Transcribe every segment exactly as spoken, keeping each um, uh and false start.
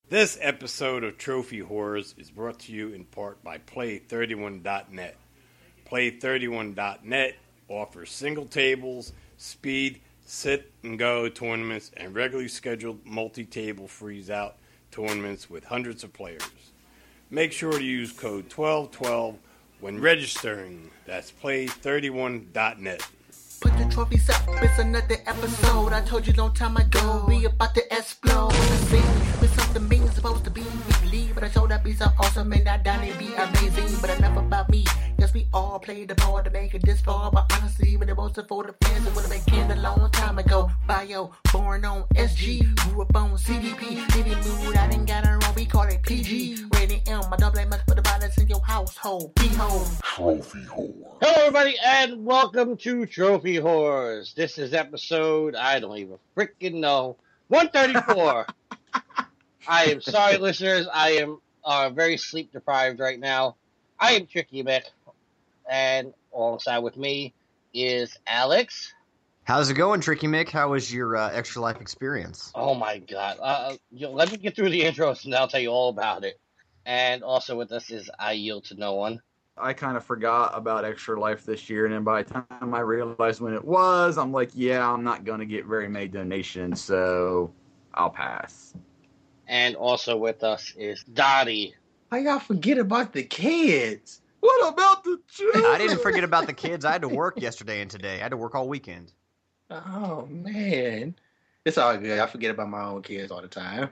This episode of Trophy Horrors is brought to you in part by Play thirty-one dot net. Play thirty-one dot net offers single tables, speed, sit and go tournaments, and regularly scheduled multi-table freeze-out tournaments with hundreds of players. Make sure to use code twelve twelve when registering. That's Play thirty-one dot net. Put the trophies up, it's another episode. I told you long time ago, we about to explode. The scene with something mean supposed to be believe, but I showed up be so awesome and I done it be amazing. But enough about me, yes we all played the part to make it this far. But honestly, when it was for the fans, it would have been canned a long time ago. Bio, born on S G, grew up on C D P. Living mood, I didn't got it wrong, we call it P G. Rated M, I don't blame much for the violence in your household. Be home. Trophy Horror. Hello, everybody, and welcome to Trophy Horrors. This is episode, I don't even freaking know, one thirty-four. I am sorry, listeners. I am uh, very sleep deprived right now. I am Tricky Mick, and alongside with me is Alex. How's it going, Tricky Mick? How was your uh, Extra Life experience? Oh my god. Uh, you know, let me get through the intros and I'll tell you all about it. And also with us is I Yield to No One. I kind of forgot about Extra Life this year, and then by the time I realized when it was, I'm like, yeah, I'm not going to get very many donations, so I'll pass. And also with us is Dottie. How y'all forget about the kids? What about the children? I didn't forget about the kids. I had to work yesterday and today. I had to work all weekend. Oh, man. It's all good. I forget about my own kids all the time.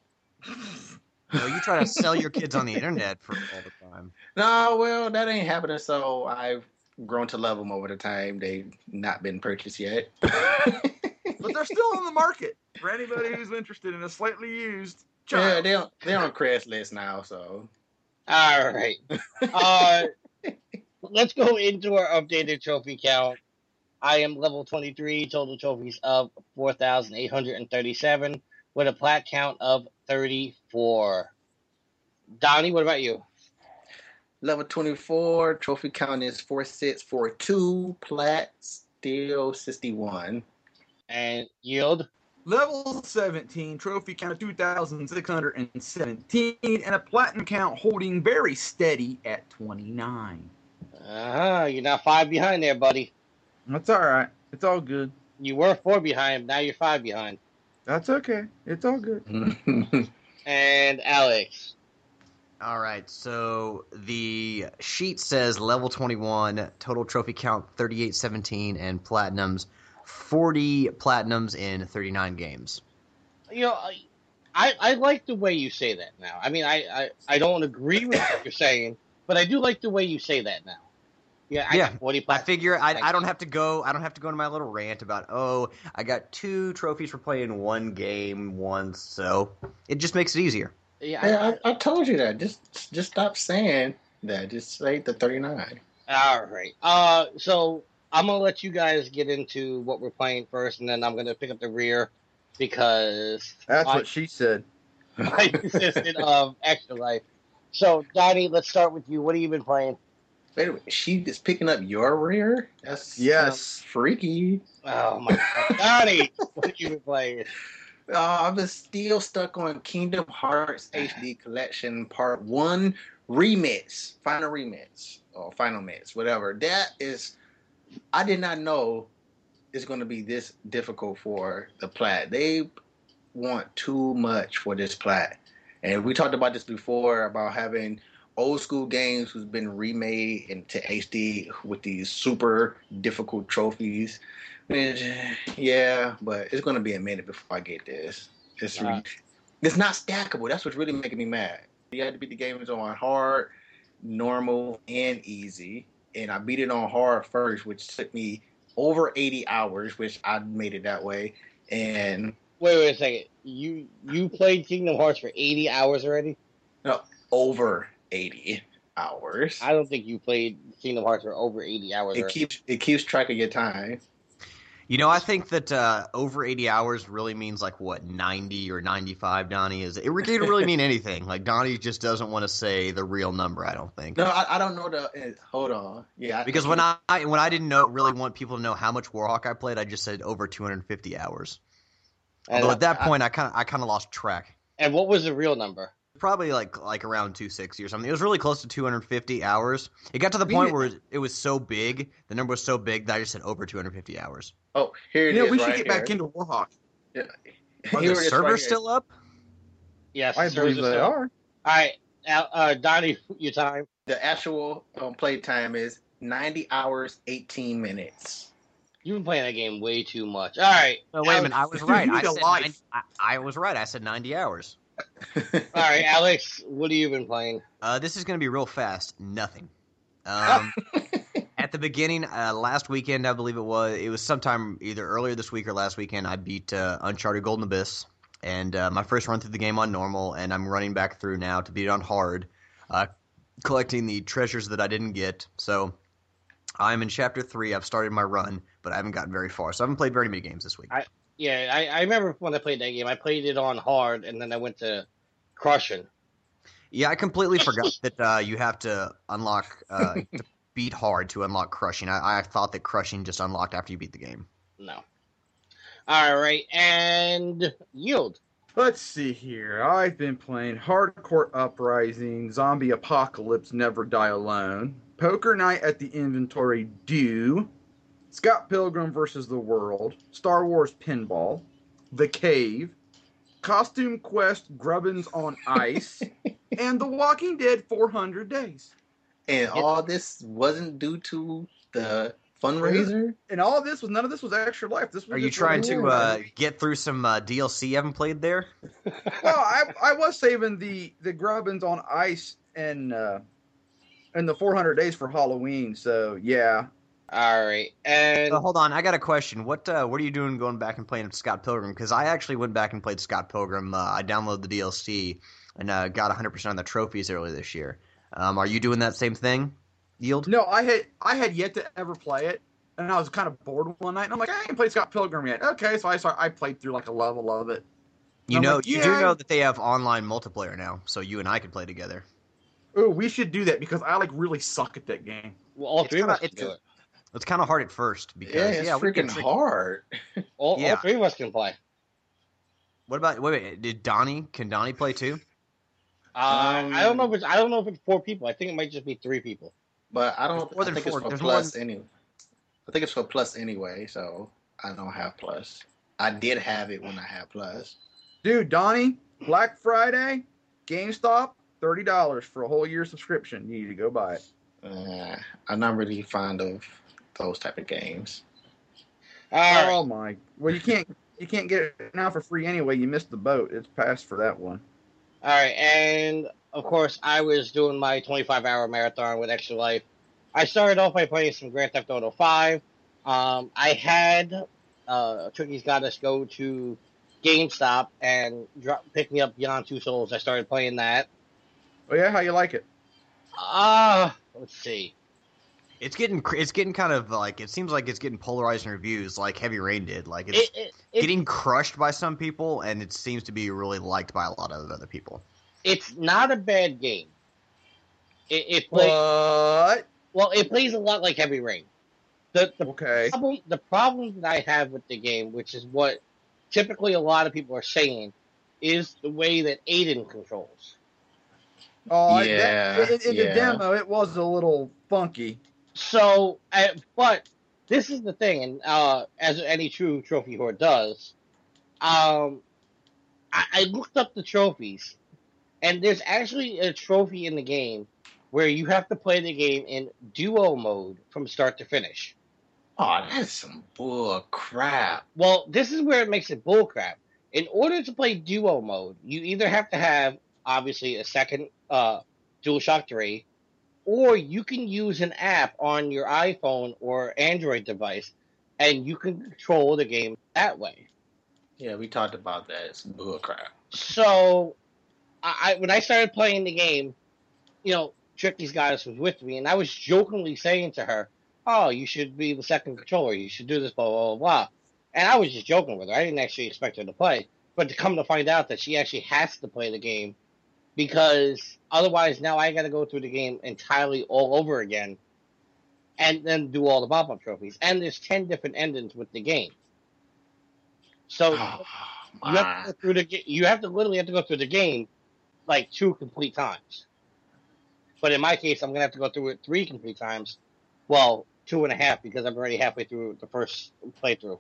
Well, you try to sell your kids on the internet for all the time. No, well, that ain't happening, so I've grown to love them over the time. They've not been purchased yet. But they're still on the market for anybody who's interested in a slightly used Yeah, child. they're, on- they're on Craigslist now, so. All right. Uh, let's go into our updated trophy count. I am level twenty-three, total trophies of four thousand eight hundred thirty-seven, with a plat count of thirty-four. Donnie, what about you? Level twenty-four, trophy count is four six four two, plat still sixty-one. And Yield? Level seventeen, trophy count two thousand six hundred seventeen, and a platinum count holding very steady at twenty-nine. Uh-huh, you're not five behind there, buddy. That's all right. It's all good. You were four behind, now you're five behind. That's okay. It's all good. And Alex? All right, so the sheet says level twenty-one, total trophy count thirty-eight seventeen, and platinums, forty platinums in thirty-nine games. You know, I, I like the way you say that now. I mean, I, I, I don't agree with what you're saying, but I do like the way you say that now. Yeah, I Yeah, got forty I platinums. figure I, I don't have to go. I don't have to go into my little rant about oh I got two trophies for playing one game once, so it just makes it easier. Yeah, I, Yeah, I, I told you that. Just just stop saying that. Just say the thirty-nine. All right. Uh, so I'm gonna let you guys get into what we're playing first, and then I'm gonna pick up the rear because That's my, what she said. my consistent of Extra Life. So Donnie, let's start with you. What have you been playing? Wait a minute, she is picking up your rear? That's Yes. uh, freaky. Oh my God, Donnie, what have you been playing? Uh, I'm still stuck on Kingdom Hearts H D Collection Part one remix, final remix, or final mix, whatever. That is, I did not know it's going to be this difficult for the plat. They want too much for this plat. And we talked about this before about having old school games who's been remade into H D with these super difficult trophies. Which, yeah, but it's gonna be a minute before I get this. It's re- Uh. it's not stackable. That's what's really making me mad. You had to beat the games on hard, normal, and easy, and I beat it on hard first, which took me over eighty hours, which I made it that way. And Wait, wait a second. You you played Kingdom Hearts for eighty hours already? no, over eighty hours. I don't think you played Kingdom Hearts for over eighty hours It already. keeps it keeps track of your time. You know, I think that uh, over eighty hours really means like what ninety or ninety-five. Donnie is it? It didn't really mean anything. Like Donnie just doesn't want to say the real number. I don't think. No, I, I don't know the. Uh, hold on, yeah. I, Because when I when I didn't know really want people to know how much Warhawk I played, I just said over two hundred fifty hours. And Although at that I- point, I kind of I kind of lost track. And what was the real number? Probably like like around two sixty or something. It was really close to two hundred fifty hours. It got to the point where it was so big, the number was so big that I just said over two hundred fifty hours. Oh, here it Yeah, is. we should right get here. back into Warhawk. Yeah. Are Here the it is servers right here. still up? Yes, I servers believe they still- are. All right, Al- uh, Donnie, your time. The actual um, play time is ninety hours, eighteen minutes. You've been playing that game way too much. All right. No, wait a minute. I Alex- was right. You I need a said life. ninety, I, I was right. I said ninety hours. All right, Alex, what have you been playing? Uh, this is going to be real fast. Nothing. Um, at the beginning, uh, last weekend, I believe it was, it was sometime either earlier this week or last weekend, I beat uh, Uncharted Golden Abyss, and uh, my first run through the game on normal, and I'm running back through now to beat it on hard, uh, collecting the treasures that I didn't get. So I'm in Chapter three. I've started my run, but I haven't gotten very far, so I haven't played very many games this week. I- Yeah, I, I remember when I played that game. I played it on hard, and then I went to crushing. Yeah, I completely forgot that uh, you have to unlock uh, to beat hard to unlock crushing. I, I thought that crushing just unlocked after you beat the game. No. All right, and yield. Let's see here. I've been playing Hardcore Uprising, Zombie Apocalypse, Never Die Alone, Poker Night at the Inventory Due, Scott Pilgrim versus the World, Star Wars Pinball, The Cave, Costume Quest Grubbins on Ice, and The Walking Dead four hundred Days. And all this wasn't due to the fundraiser? And all of this was, none of this was Extra Life. This was Are you just trying a- to uh, get through some uh, D L C you haven't played there? Well, I, I was saving the, the Grubbins on Ice and, uh, and the four hundred Days for Halloween, so yeah. All right, and Uh, hold on, I got a question. What uh, what are you doing going back and playing Scott Pilgrim? Because I actually went back and played Scott Pilgrim. Uh, I downloaded the D L C and uh, got one hundred percent of the trophies early this year. Um, are you doing that same thing, Yield? No, I had I had yet to ever play it, and I was kind of bored one night, and I'm like, I ain't played Scott Pilgrim yet. Okay, so I start, I played through like a level of it. You I'm know, like, you yeah. do know that they have online multiplayer now, so you and I can play together. Ooh, we should do that because I like really suck at that game. well, all It's three kinda- of us can it's do a- it. It's kind of hard at first because Yeah, it's yeah, we can freaking trick- hard. All, Yeah. all three of us can play. What about wait, wait? Did Donnie? Can Donnie play too? Uh, Um, I don't know if it's I don't know if it's four people. I think it might just be three people. But I don't There's more I than think four. it's for There's plus anyway. I think it's for plus anyway, so I don't have plus. I did have it when I had plus. Dude, Donnie, Black Friday, GameStop, thirty dollars for a whole year subscription. You need to go buy it. Uh, I'm not really fond of those type of games. All right. Oh my! Well, you can't you can't get it now for free anyway. You missed the boat. It's passed for that one. All right, and of course, I was doing my twenty-five hour marathon with Extra Life. I started off by playing some Grand Theft Auto five. Um, I had uh, Tricky's got us go to GameStop and drop, pick me up Beyond Two Souls. I started playing that. Oh yeah, how you like it? Ah, uh, let's see. It's getting cr- it's getting kind of like it seems like it's getting polarizing reviews like Heavy Rain did. Like it's It, it, it, getting crushed by some people, and it seems to be really liked by a lot of other people. it's not a bad game. It, it plays What? well. It plays a lot like Heavy Rain. The the Okay. problem, the problem that I have with the game, which is what typically a lot of people are saying, is the way that Aiden controls. Oh, Yeah, that, in, in yeah. the demo, it was a little funky. So, uh, but this is the thing, and uh, as any true trophy whore does, um, I, I looked up the trophies, and there's actually a trophy in the game where you have to play the game in duo mode from start to finish. Oh, that's some bull crap. Well, this is where it makes it bullcrap. In order to play duo mode, you either have to have, obviously, a second uh, DualShock three, or you can use an app on your iPhone or Android device, and you can control the game that way. Yeah, we talked about that. It's bull crap. So, I, I when I started playing the game, you know, Tricky's Goddess was with me, and I was jokingly saying to her, "Oh, you should be the second controller. You should do this, blah, blah, blah, blah." And I was just joking with her. I didn't actually expect her to play. But to come to find out that she actually has to play the game, because otherwise now I got to go through the game entirely all over again and then do all the pop-up trophies. And there's ten different endings with the game. So Oh, Come You have on. to go through the ga- you have to literally have to go through the game like two complete times. But in my case, I'm gonna have to go through it three complete times. Well, two and a half because I'm already halfway through the first playthrough.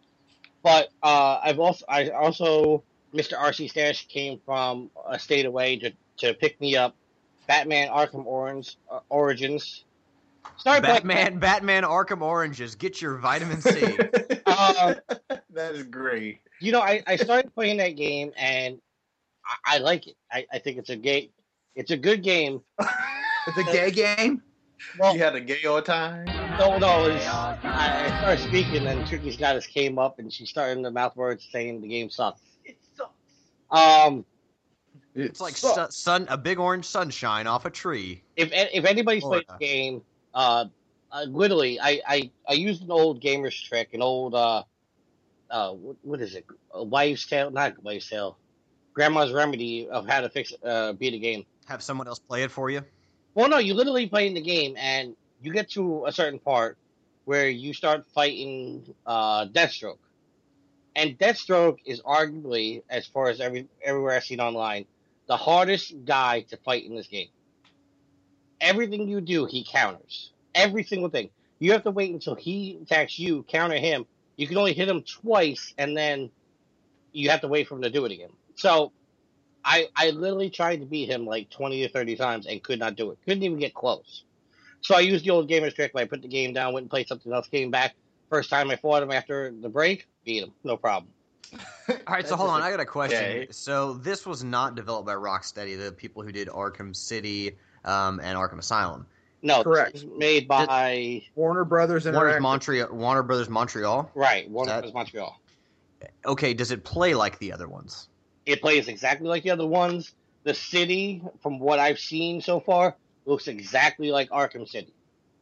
But uh, I've also I also Mister R C Stash came from a state away to, to pick me up. Batman Arkham Orange uh, Origins. Started playing Batman, Batman Arkham Oranges. Get your vitamin C. Uh, that is great. you know, I, I started playing that game and I, I like it. I, I think it's a gay, it's a good game. It's a gay game. Well, You had a gay old time. no, no, it's, I, I started speaking and Tricky's Goddess came up and she started in the mouth words saying the game sucks. It sucks. Um, It's like sucks. su- sun, a big orange sunshine off a tree. if if anybody's played Florida. the game, uh, uh, literally, I, I, I used an old gamer's trick, an old uh, uh, what, what is it? A wives' tale, not wives' tale, grandma's remedy of how to fix uh beat a game. Have someone else play it for you. Well, no, you literally play in the game, and you get to a certain part where you start fighting uh, Deathstroke. And Deathstroke is arguably, as far as every everywhere I've seen online, the hardest guy to fight in this game. Everything you do, he counters. Every single thing. You have to wait until he attacks you, counter him. You can only hit him twice, and then you have to wait for him to do it again. So I I literally tried to beat him like twenty or thirty times and could not do it. Couldn't even get close. So I used the old gamer's trick where I put the game down, went and played something else, came back. First time I fought him after the break, beat him. No problem. All right, so hold on. I got a question. Okay. So this was not developed by Rocksteady, the people who did Arkham City um, and Arkham Asylum. No, Correct. this was made by Warner Brothers Warner Interactive. Montreal, Warner Brothers Montreal. right Warner That- Bros. Montreal. Okay, does it play like the other ones? It plays exactly like the other ones. The city, from what I've seen so far, looks exactly like Arkham City.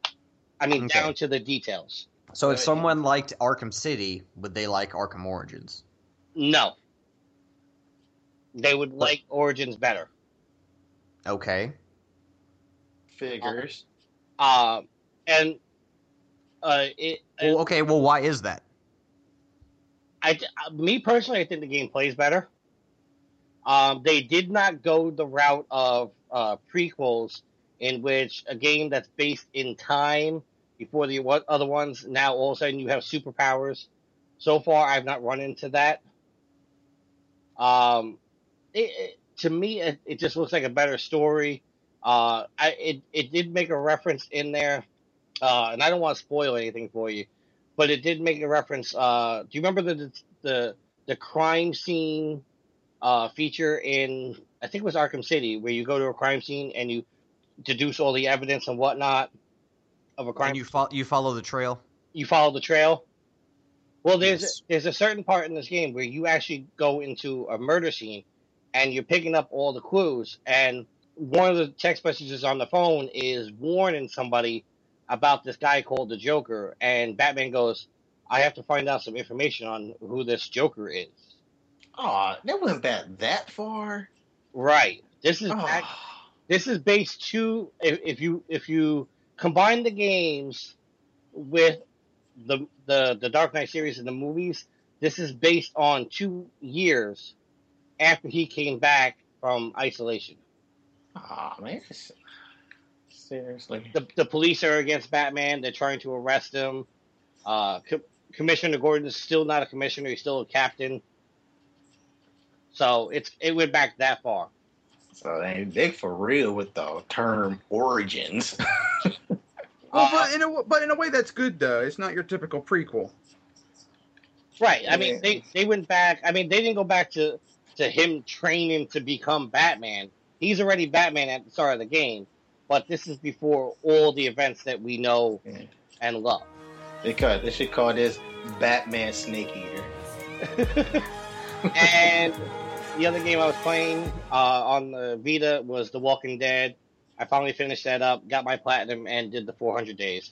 I mean, Okay. down to the details. So if Right. someone liked Arkham City, would they like Arkham Origins? No. They would like Origins better. Okay. Figures. Uh, and uh, it, Well, okay. Well, why is that? I, me personally, I think the game plays better. Um, they did not go the route of uh, prequels, in which a game that's based in time before the what other ones. Now all of a sudden you have superpowers. So far, I've not run into that. Um, it, it, to me, it, it just looks like a better story. Uh, I it it did make a reference in there, uh, and I don't want to spoil anything for you, but it did make a reference. Uh, do you remember the the the crime scene uh, feature in I think it was Arkham City, where you go to a crime scene and you deduce all the evidence and whatnot of a crime? And you follow you follow the trail. You follow the trail. Well, there's Yes. there's a certain part in this game where you actually go into a murder scene and you're picking up all the clues, and one of the text messages on the phone is warning somebody about this guy called the Joker, and Batman goes, I have to find out some information on who this Joker is. Oh, that wasn't back that far. Right. This is Oh. back, this is based to if, if you if you combine the games with the the the Dark Knight series and the movies, this is based on two years after he came back from isolation. Oh man, seriously. The the police are against Batman. They're trying to arrest him. Uh, Co- Commissioner Gordon is still not a commissioner. He's still a captain. So it's it went back that far. So they they for real with the term origins. Well, Uh, but in a but in a way that's good though. It's not your typical prequel. Right. I mean, Yeah. they, they went back. I mean, they didn't go back to, to him training to become Batman. He's already Batman at the start of the game, but this is before all the events that we know Yeah. and love. They call they should call this Batman Snake Eater. And the other game I was playing uh, on the Vita was The Walking Dead. I finally finished that up, got my platinum, and did the four hundred days.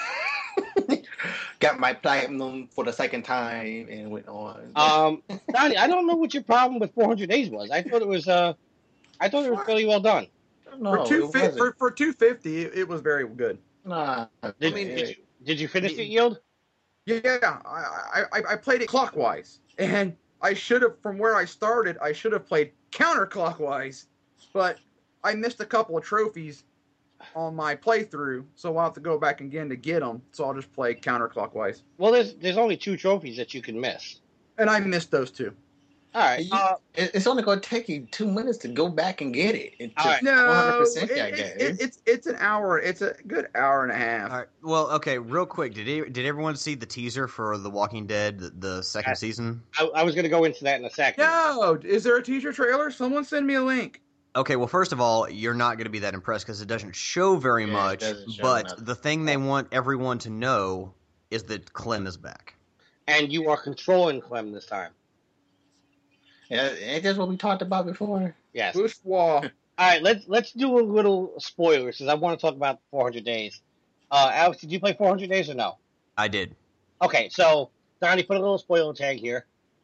Got my platinum for the second time and went on. Um, Donnie, I don't know what your problem with four hundred days was. I thought it was, uh, I thought it was really well done. no, for two it fi- wasn't. for for two fifty, it, it was very good. Nah, Did, man, did you did you finish it, Yield? Yeah, I, I I I played it clockwise, and I should have, from where I started, I should have played counterclockwise, but I missed a couple of trophies on my playthrough, so I'll have to go back again to get them. So I'll just play counterclockwise. Well, there's there's only two trophies that you can miss. And I missed those two. All right. You- Uh, it- it's only going to take you two minutes to go back and get it. It's All right. one hundred No, percent it- that it- game. it- it's it's an hour. It's a good hour and a half. All right. Well, okay. Real quick, did he, did everyone see the teaser for The Walking Dead, the, the second I- season? I, I was going to go into that in a second. No, is there a teaser trailer? Someone send me a link. Okay. Well, first of all, you're not going to be that impressed because it doesn't show very Yeah, it much. doesn't show But nothing. the thing they want everyone to know is that Clem is back. And you are controlling Clem this time. Yeah, ain't this what we talked about before? Yes. Bourgeois. All right. Let's let's do a little spoilers because I want to talk about four hundred days. Uh, Alex, did you play four hundred days or no? I did. Okay. So Donnie, put a little spoiler tag here.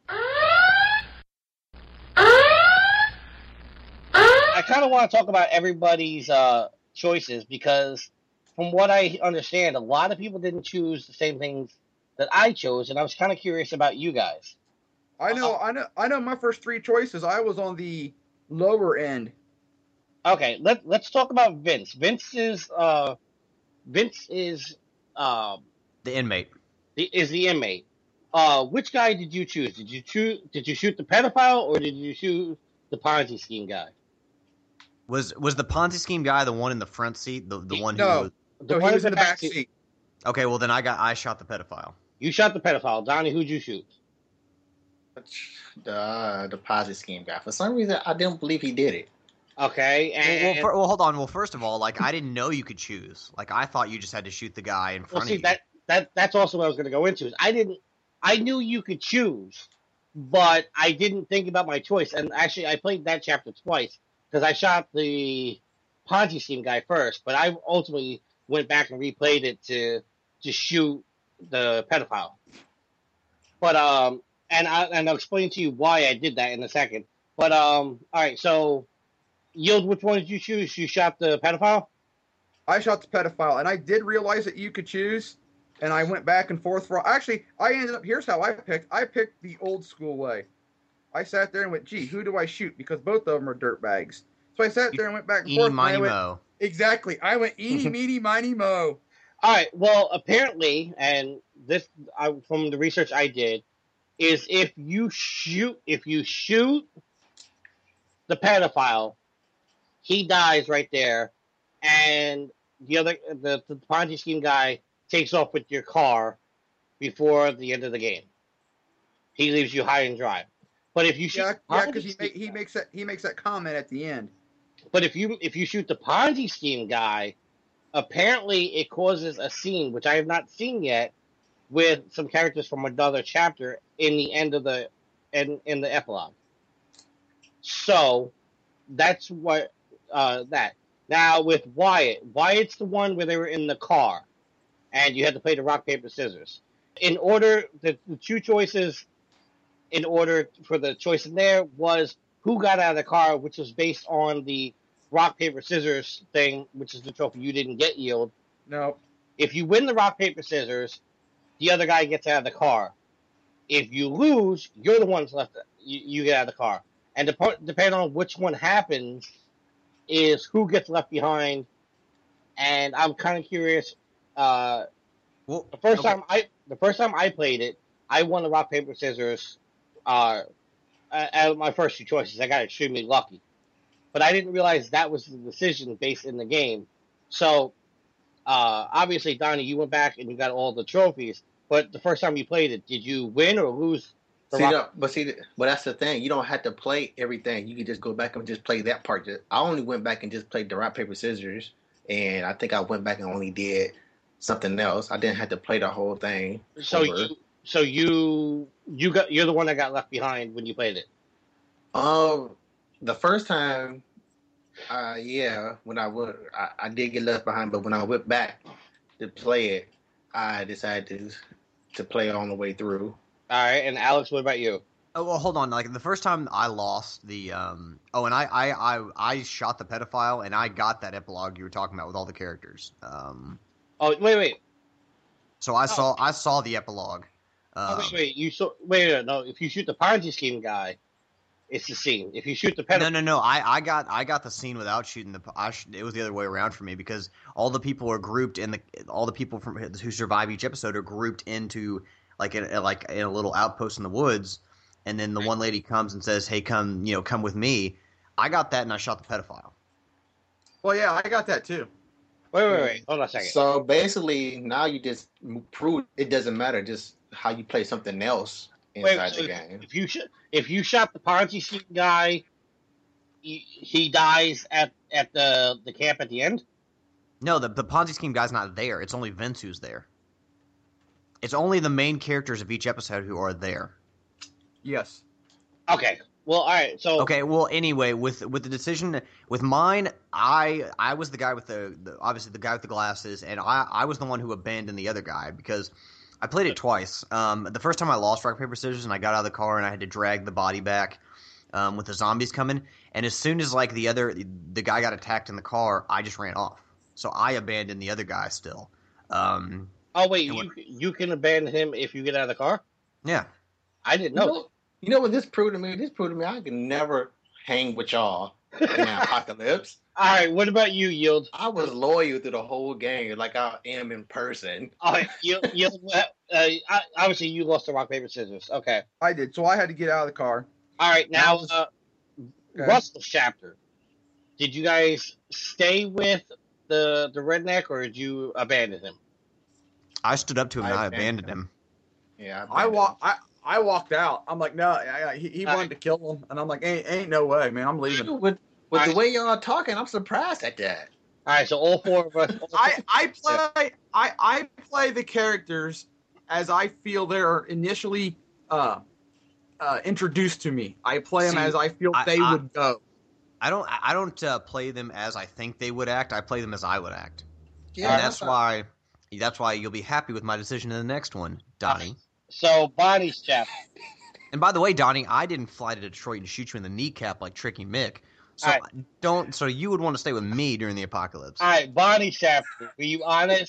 I kind of want to talk about everybody's uh, choices because, from what I understand, a lot of people didn't choose the same things that I chose, and I was kind of curious about you guys. I know, I know, I know. My first three choices, I was on the lower end. Okay, let let's talk about Vince. Vince is uh, Vince is um, The inmate. the, is the inmate. Uh, which guy did you choose? Did you choose? Did you shoot the pedophile or did you shoot the Ponzi scheme guy? Was was the Ponzi scheme guy the one in the front seat? The the one who No. was, The So one he was in the back seat. seat. okay, well then I got I shot the pedophile. You shot the pedophile. Donnie, who'd you shoot? The uh, deposit scheme guy. For some reason, I didn't believe he did it. Okay, Well, and well, fir- well, hold on. Well, first of all, like I didn't know you could choose. Like I thought you just had to shoot the guy in well, front see of you. that that that's also what I was going to go into. Is I didn't, I knew you could choose, but I didn't think about my choice. And actually, I played that chapter twice because I shot the Ponzi scheme guy first, but I ultimately went back and replayed it to to shoot the pedophile. But um, and I and I'll explain to you why I did that in a second. But um, all right, so Yield, which one did you choose? You shot the pedophile. I shot the pedophile, and I did realize that you could choose, and I went back and forth for. Actually, I ended up. Here's how I picked. I picked the old school way. I sat there and went, "Gee, who do I shoot?" Because both of them are dirtbags. So I sat there and went back and Eeny, forth. and I miny, went, mo. Exactly. I went eeny, meeny, miny, mo. All right. Well, apparently, and this I, from the research I did, is if you shoot if you shoot the pedophile, he dies right there, and the other the, the Ponzi scheme guy takes off with your car before the end of the game. He leaves you high and dry. But if you shoot Yeah, the yeah, Ponzi because he scheme make, he guy- makes that he makes that comment at the end. But if you if you shoot the Ponzi scheme guy, apparently it causes a scene which I have not seen yet with some characters from another chapter in the end of the in in the epilogue. So that's what uh, that. Now with Wyatt, Wyatt's the one where they were in the car, and you had to play the rock paper scissors. In order, the, the two choices, in order for the choice in there was who got out of the car, which was based on the rock paper scissors thing, which is the trophy you didn't get, Yield. No. If you win the rock paper scissors, the other guy gets out of the car. If you lose, you're the ones left. You, you get out of the car, and dep- depending on which one happens, is who gets left behind. And I'm kind of curious. Uh, Well, the first okay. time I the first time I played it, I won the rock paper scissors. Uh, out of my first two choices, I got extremely lucky, but I didn't realize that was the decision based in the game. So, uh, obviously, Donnie, you went back and you got all the trophies. But the first time you played it, did you win or lose? The See, rock- no, but see, but that's the thing. You don't have to play everything. You can just go back and just play that part. Just- I only went back and just played the rock paper scissors, and I think I went back and only did something else. I didn't have to play the whole thing. so over. you, so you you got you're the one that got left behind when you played it. Um, the first time, uh, yeah, when I went, I, I did get left behind. But when I went back to play it, I decided to to play it all the way through. All right, and Alex, what about you? Oh, well, hold on. Like the first time I lost the um. Oh, and I, I, I, I shot the pedophile, and I got that epilogue you were talking about with all the characters. Um. Oh, wait, wait. So I saw I saw the epilogue. Oh, Um, wait, wait, you so wait, wait, no. If you shoot the Ponzi scheme guy, it's the scene. If you shoot the pedophile, No, no, no. I, I got I got the scene without shooting the. I sh- it was the other way around for me because all the people are grouped in the all the people from who survive each episode are grouped into like in like in a little outpost in the woods, and then the one lady comes and says, "Hey, come you know come with me." I got that and I shot the pedophile. Well, yeah, I got that too. wait, wait, wait. Hold on a second. So basically, now you just prove it doesn't matter just how you play something else inside Wait, so the if, game. if you sh- if you shot the Ponzi scheme guy, he, he dies at, at the the camp at the end. No, the the Ponzi scheme guy's not there. It's only Vince who's there. It's only the main characters of each episode who are there. Yes. Okay. Well, all right. So Okay, well, anyway, with with the decision with mine, I I was the guy with the, the obviously the guy with the glasses, and I I was the one who abandoned the other guy because I played it twice. Um, the first time I lost rock paper scissors, and I got out of the car and I had to drag the body back um, with the zombies coming. And as soon as like the other the guy got attacked in the car, I just ran off. So I abandoned the other guy still. Um, Oh wait, And you what- you can abandon him if you get out of the car. yeah. I didn't You know. know, you know what this proved to me? This proved to me I can never hang with y'all in the apocalypse. All right. What about you, Yield? I was loyal through the whole game, like I am in person. All right, Yield. Yield uh, I, obviously, you lost the rock paper scissors. Okay. I did. So I had to get out of the car. All right. Now, uh, Okay. Russell's chapter. Did you guys stay with the the redneck, or did you abandon him? I stood up to him and I I abandoned abandoned him. Yeah, I abandoned. walk. I I walked out. I'm like, no. I, I, he he All wanted to kill him, and I'm like, ain't ain't no way, man. I'm leaving. Shoot, With with I- the way y'all are talking, I'm surprised at that. All right. So all four of us. all I four- I play I I play the characters as I feel they're initially uh uh introduced to me. I play them See, as I feel I- they I- would go. I don't I don't uh, play them as I think they would act. I play them as I would act. Yeah, and that's not- why that's why you'll be happy with my decision in the next one, Donnie. So Bonnie's chapter. And by the way, Donnie, I didn't fly to Detroit and shoot you in the kneecap like Tricky Mick. So All don't. So you would want to stay with me during the apocalypse. All right, Bonnie's chapter. Were you honest?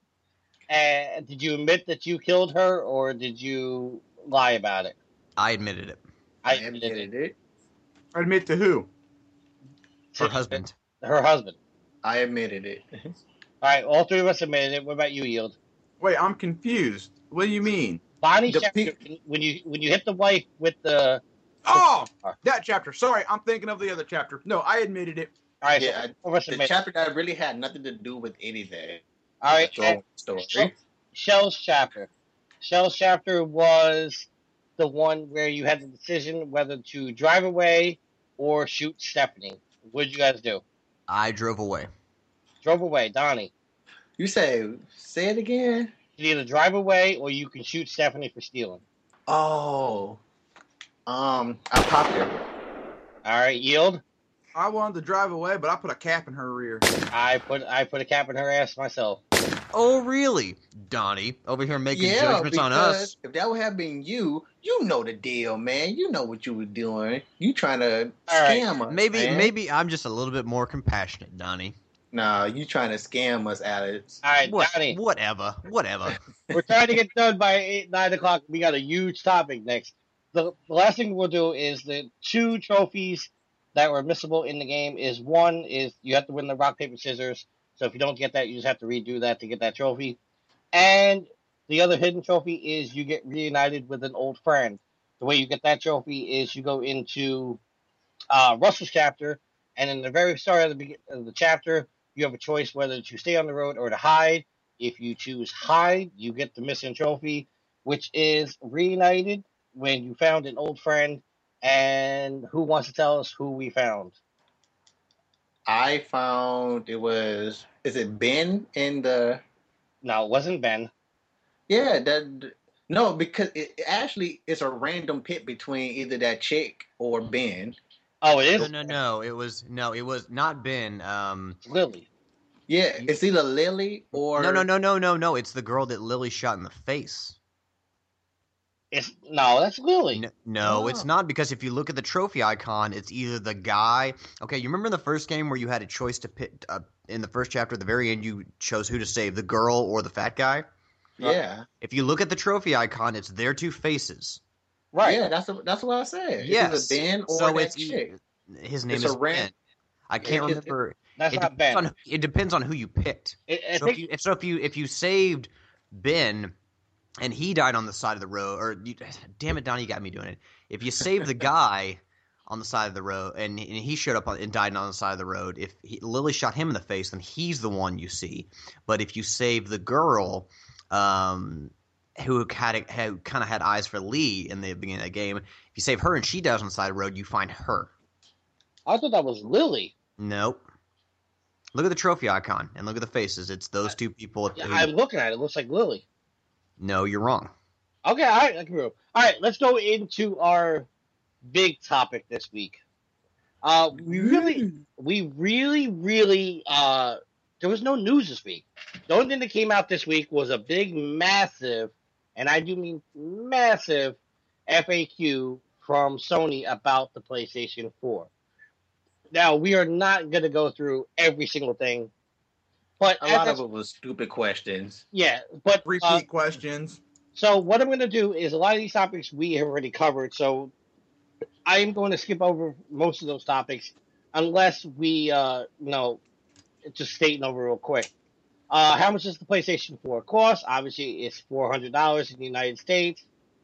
And did you admit that you killed her, or did you lie about it? I admitted it. I I admitted it. Admit to who? Her husband. Her husband. I admitted it. All right, all three of us admitted it. What about you, Yield? Wait, I'm confused. What do you mean? Bonnie's The chapter. When you when you hit the wife with the. Oh, that chapter. Sorry, I'm thinking of the other chapter. No, I admitted it. All right, Yeah, so all four of us The admitted. chapter that really had nothing to do with anything. All right, That's all story. Shell- Shell's chapter. Shell's chapter was the one where you had the decision whether to drive away or shoot Stephanie. What did you guys do? I drove away. Drove away, Donnie. You say, say it again? You can either drive away or you can shoot Stephanie for stealing. Oh. Um, I popped her. All right, Yield. I wanted to drive away, but I put a cap in her rear. I put I put a cap in her ass myself. Oh, really, Donnie? Over here making Yeah, judgments on because us. if that would have been you, you know the deal, man. You know what you were doing. You trying to All right. scam us, Maybe, man. maybe I'm just a little bit more compassionate, Donnie. Nah, you trying to scam us, Alex. All right, What, Donnie. whatever, whatever. We're trying to get done by eight nine o'clock. We got a huge topic next. The, the last thing we'll do is the two trophies that were missable in the game. Is one is you have to win the rock paper scissors. So if you don't get that, you just have to redo that to get that trophy. And the other hidden trophy is you get reunited with an old friend. The way you get that trophy is you go into uh, Russell's chapter, and in the very start of the, begin- of the chapter, you have a choice whether to stay on the road or to hide. If you choose hide, you get the missing trophy, which is reunited when you found an old friend. And who wants to tell us who we found? I found it was, is it Ben in the, No, it wasn't Ben. yeah, that, no, because it it actually it's a random pit between either that chick or Ben. Oh, it No, is no, no. It was no. It was not Ben. Um, Lily. Yeah, it's either Lily or no, no, no, no, no, no. It's the girl that Lily shot in the face. It's no, that's Lily. No, no Oh. it's not, because if you look at the trophy icon, it's either the guy. Okay, you remember in the first game where you had a choice to pick uh, in the first chapter, at the very end, you chose who to save, the girl or the fat guy. Yeah. If you look at the trophy icon, it's their two faces. Right. Yeah, that's that's what I said. Yes. It's either Ben or so that it's chick. his name It's is a ran- Ben. I can't It- it- remember. That's it not depends Ben. on it depends on who you picked. I, I So think if you if, so if you if you saved Ben and he died on the side of the road, or you, damn it, Donnie, you got me doing it. If you save the guy on the side of the road and, and he showed up on, and died on the side of the road, if he, Lily shot him in the face, then he's the one you see. But if you save the girl, um, who had, had kind of had eyes for Lee in the beginning of the game, if you save her and she dies on the side of the road, you find her. I thought that was Lily. Nope. Look at the trophy icon and look at the faces. It's those two people. Yeah, who- I'm looking at it. It looks like Lily. no, you're wrong. Okay, all right, I can move. All right, let's go into our big topic this week. Uh, we really, we really, really, uh, there was no news this week. The only thing that came out this week was a big, massive, and I do mean massive, F A Q from Sony about the PlayStation four. Now, we are not going to go through every single thing, but A as lot I- of it was stupid questions. yeah, but Repeat uh, questions. so what I'm going to do is a lot of these topics we have already covered, so I am going to skip over most of those topics unless we, uh, you know, just stating over real quick. Uh, how much does the PlayStation four cost? Obviously, it's four hundred dollars in the United States.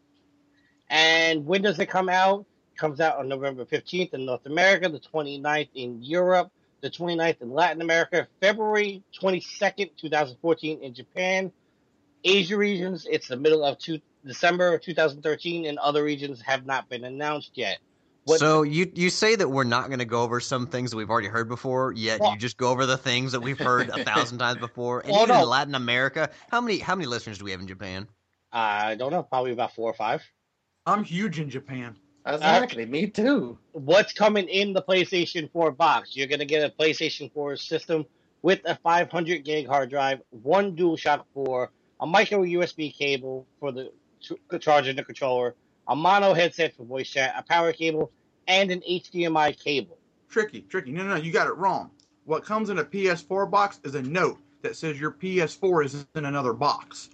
And when does it come out? It comes out on November fifteenth in North America, the twenty-ninth in Europe, the twenty-ninth in Latin America, February twenty-second, twenty fourteen in Japan. Asia regions, it's the middle of two, December of two thousand thirteen, and other regions have not been announced yet. What- So you you say that we're not going to go over some things that we've already heard before, yet Well- you just go over the things that we've heard a thousand times before. And Well, even no. in Latin America, how many how many listeners do we have in Japan? I don't know, probably about four or five. I'm huge in Japan. Exactly, me too. What's coming in the PlayStation four box? You're going to get a PlayStation four system with a five hundred gig hard drive, one DualShock four, a micro U S B cable for the tr- charger and the controller, a mono headset for voice chat, a power cable, and an H D M I cable. Tricky, tricky. No, no, no, you got it wrong. What comes in a P S four box is a note that says your P S four is in another box.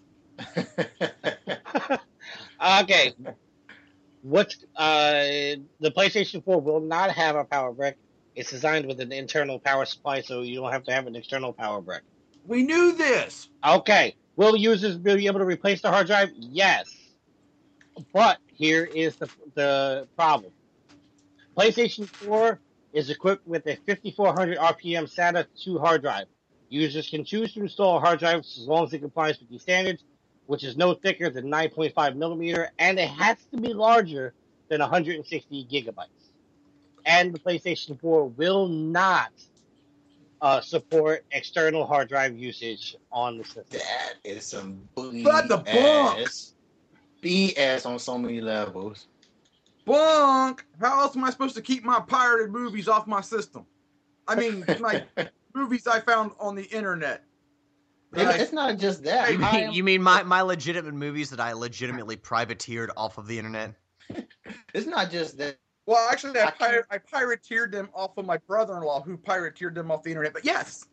Okay. What's uh, the PlayStation four will not have a power brick. It's designed with an internal power supply, so you don't have to have an external power brick. We knew this. Okay. Will users be able to replace the hard drive? Yes. But here is the the problem. PlayStation four is equipped with a fifty-four hundred R P M SATA two hard drive. Users can choose to install a hard drive as long as it complies with these standards, which is no thicker than nine point five millimeter, and it has to be larger than one hundred sixty gigabytes. And the PlayStation four will not uh, support external hard drive usage on the system. That is some B But the bunk. S. B S on so many levels. Bunk! How else am I supposed to keep my pirated movies off my system? I mean, like movies I found on the internet. It's- Right? It's not just that. You You I mean, am- you mean my, my legitimate movies that I legitimately privateered off of the internet? it's not just that. Well, actually, I, I pir- I pirateered them off of my brother-in-law, who pirateered them off the internet. But yes,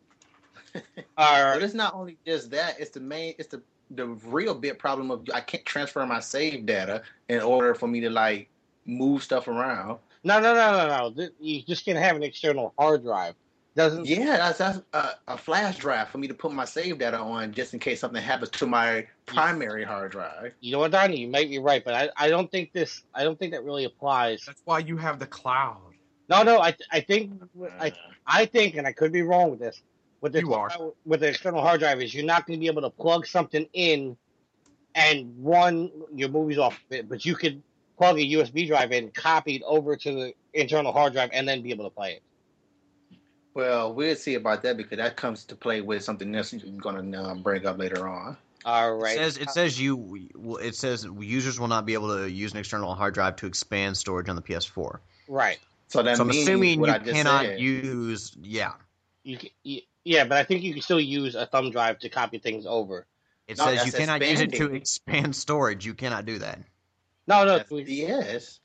Our, But it's not only just that. It's the main. It's the the real big problem of I can't transfer my save data in order for me to like move stuff around. no, no, no, no, no. Th- You just can't have an external hard drive. Doesn't Yeah, that's, that's a, a flash drive for me to put my save data on just in case something happens to my primary hard drive. you know what, Donnie? You might be right, but I, I don't think this. I don't think that really applies. that's why you have the cloud. No, no. I I think I I think, and I could be wrong with this. With the You are. with the external hard drive is you're not going to be able to plug something in and run your movies off of it, but you could plug a U S B drive in, copy it over to the internal hard drive, and then be able to play it. Well, we'll see about that because that comes to play with something else you're going to um, bring up later on. All It right. says it says you it says users will not be able to use an external hard drive to expand storage on the P S four. Right. So that So I'm means assuming what you I just cannot said. use yeah. You, can, you yeah, but I think you can still use a thumb drive to copy things over. It No, says you that's cannot use it to expanding. expand storage. You cannot do that. No, no. That's D S.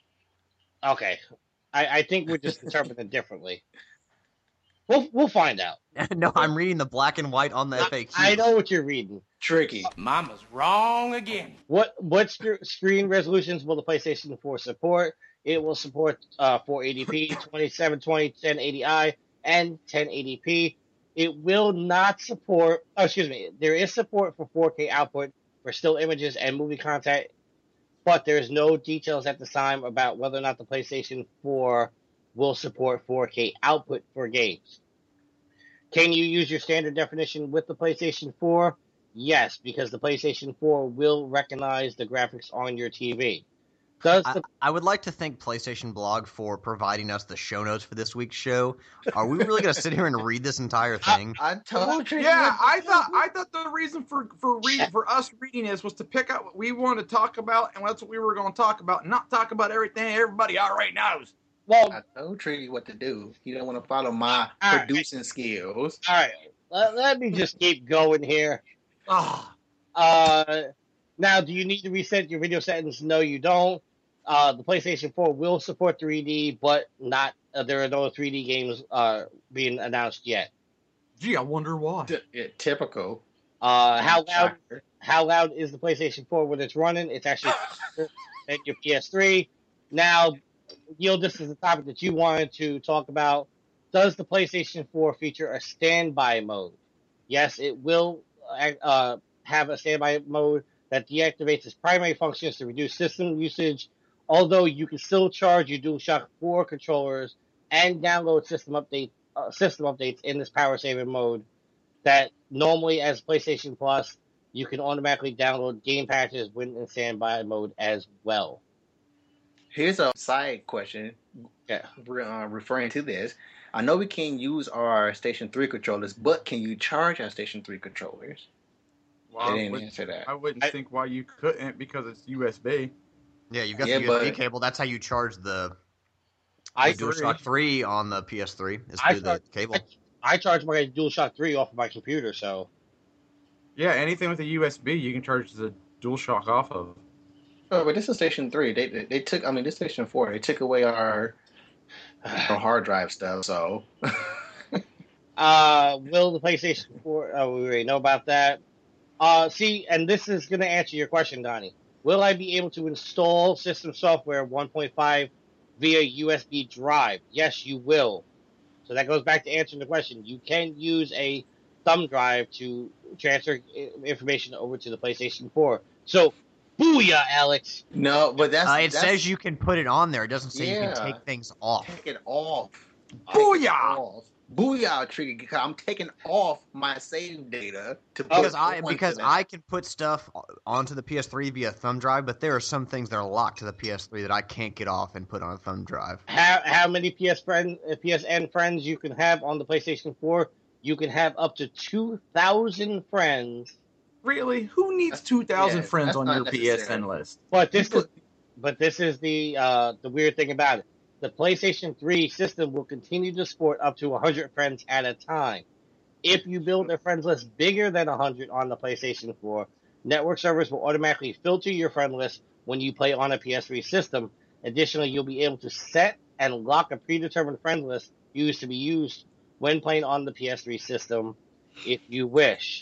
Okay. I, I think we're just interpreting it differently. We'll we'll find out. No, I'm reading the black and white on the F A Q. I, I know what you're reading. Tricky. Mama's wrong again. What what sc- screen resolutions will the PlayStation four support? It will support uh, four eighty p, twenty-seven twenty, ten eighty i, and ten eighty p. It will not support. Oh, excuse me. There is support for four K output for still images and movie content, but there's no details at the time about whether or not the PlayStation four will support four K output for games. Can you use your standard definition with the PlayStation four? Yes, because the PlayStation four will recognize the graphics on your T V. Does I, the, I would like to thank PlayStation Blog for providing us the show notes for this week's show. Are we really going to sit here and read this entire thing? I told you. Yeah, I thought I thought the reason for for read, for us reading this was to pick out what we wanted to talk about, and that's what we were going to talk about, and not talk about everything everybody already knows. well, I told Tricky what to do. He don't want to follow my All right. producing skills. all right. Let, let me just keep going here. Ah, Uh, now, do you need to reset your video settings? No, you don't. Uh, the PlayStation four will support three D, but not. Uh, there are no three D games uh, being announced yet. gee, I wonder why. T- yeah, typical. Uh, how loud? Shocker. How loud is the PlayStation four when it's running? It's actually at your P S three. Now, Gil, this is the topic that you wanted to talk about. Does the PlayStation four feature a standby mode? Yes, it will uh, have a standby mode that deactivates its primary functions to reduce system usage, although you can still charge your DualShock four controllers and download system update uh, system updates in this power saving mode that normally as PlayStation Plus you can automatically download game patches when in standby mode as well. Here's a side question. Yeah. Re- uh, referring to this, I know we can use our Station three controllers, but can you charge our Station three controllers? Well, They I didn't wouldn't, answer that. I wouldn't I- think why you couldn't because it's U S B. Yeah, you've got Yeah, the U S B but- cable. That's how you charge the, I the DualShock three on the P S three is I through the thought- cable. I charge my DualShock three off of my computer, so Yeah, anything with a U S B you can charge the DualShock off of. Oh, but this is Station three. They they, they took. I mean, this Station four. They took away our, our hard drive stuff. So Uh, will the PlayStation four? Oh, we already know about that. Uh, see, and this is going to answer your question, Donnie. Will I be able to install system software one point five via U S B drive? Yes, you will. So that goes back to answering the question. You can use a thumb drive to transfer i- information over to the PlayStation four. So, booyah, Alex! no, but that's Uh, it that's, says you can put it on there. It doesn't say you Yeah. can take things off. take it off. Take it Booyah! off. Booyah, Tricky! Because I'm taking off my save data to put Because I onto because that. I can put stuff onto the P S three via thumb drive, but there are some things that are locked to the P S three that I can't get off and put on a thumb drive. How how many P S friend, uh, P S N friends you can have on the PlayStation four? You can have up to two thousand friends. Really? Who needs two thousand yeah, friends that's on not your P S N necessary. list? But this is but this is the uh, the weird thing about it. The PlayStation three system will continue to support up to one hundred friends at a time. If you build a friends list bigger than one hundred on the PlayStation four, network servers will automatically filter your friend list when you play on a P S three system. Additionally, you'll be able to set and lock a predetermined friend list used to be used when playing on the P S three system if you wish.